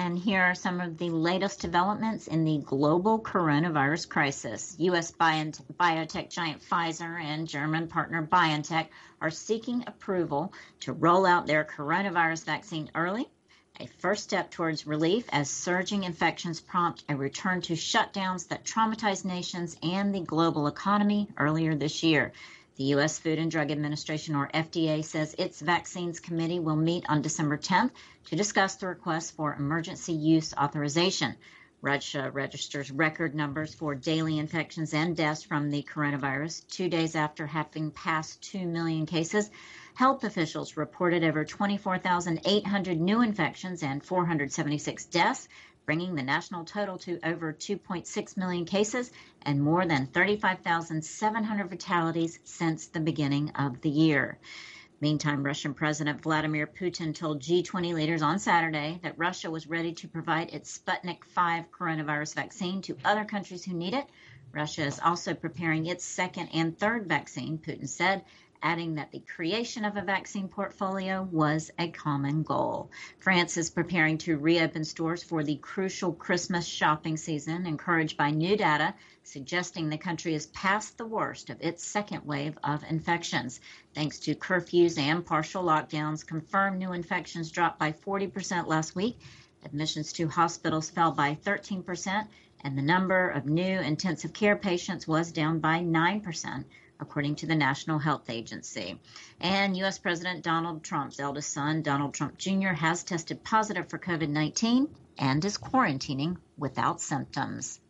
And here are some of the latest developments in the global coronavirus crisis. U.S. biotech giant Pfizer and German partner BioNTech are seeking approval to roll out their coronavirus vaccine early, a first step towards relief as surging infections prompt a return to shutdowns that traumatized nations and the global economy earlier this year. The U.S. Food and Drug Administration, or FDA, says its vaccines committee will meet on December 10th to discuss the request for emergency use authorization. Russia registers record numbers for daily infections and deaths from the coronavirus 2 days after having passed 2 million cases. Health officials reported over 24,800 new infections and 476 deaths, bringing the national total to over 2.6 million cases and more than 35,700 fatalities since the beginning of the year. Meantime, Russian President Vladimir Putin told G20 leaders on Saturday that Russia was ready to provide its Sputnik V coronavirus vaccine to other countries who need it. Russia is also preparing its second and third vaccine, Putin said, adding that the creation of a vaccine portfolio was a common goal. France is preparing to reopen stores for the crucial Christmas shopping season, encouraged by new data suggesting the country is past the worst of its second wave of infections. Thanks to curfews and partial lockdowns, confirmed new infections dropped by 40% last week. Admissions to hospitals fell by 13%, and the number of new intensive care patients was down by 9%. According to the National Health Agency. And U.S. President Donald Trump's eldest son, Donald Trump Jr., has tested positive for COVID-19 and is quarantining without symptoms.